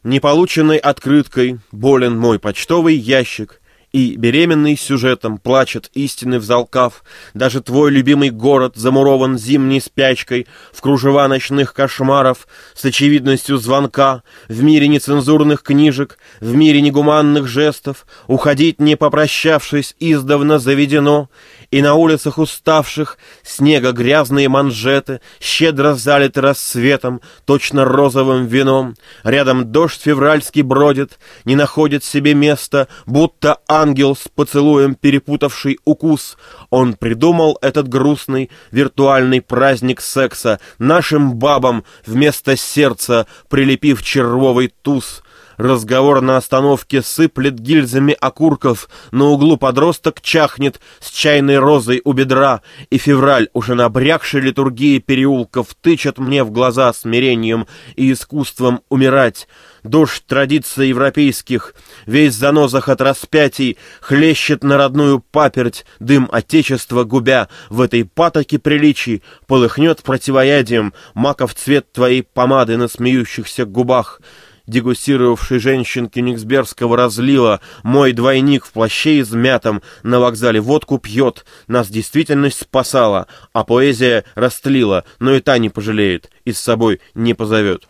Неполученной открыткой болен мой почтовый ящик, и, беременный сюжетом, плачет истины взалкав. Даже твой любимый город замурован зимней спячкой в кружева ночных кошмаров с очевидностью звонка. В мире нецензурных книжек, в мире негуманных жестов уходить, не попрощавшись, издавна заведено. И на улицах уставших снега грязные манжеты щедро залиты рассветом, точно розовым вином. Рядом дождь февральский бродит, не находит себе места, будто ангел с поцелуем перепутавший укус. Он придумал этот грустный виртуальный праздник секса нашим бабам вместо сердца, прилепив червовый туз. Разговор на остановке сыплет гильзами окурков, на углу подросток чахнет с чайной розой у бедра, и февраль, уже набрякший литургии переулков, тычет мне в глаза смирением и искусством умирать. Дождь традиций европейских, весь в занозах от распятий, хлещет на родную паперть, дым отечества губя. В этой патоке приличий полыхнет противоядием маков цвет твоей помады на смеющихся губах. Дегустировавший женщин кёнигсбергского разлива, мой двойник в плаще измятом на вокзале водку пьет. Нас действительность спасала, а поэзия растлила, но и та не пожалеет и с собой не позовет.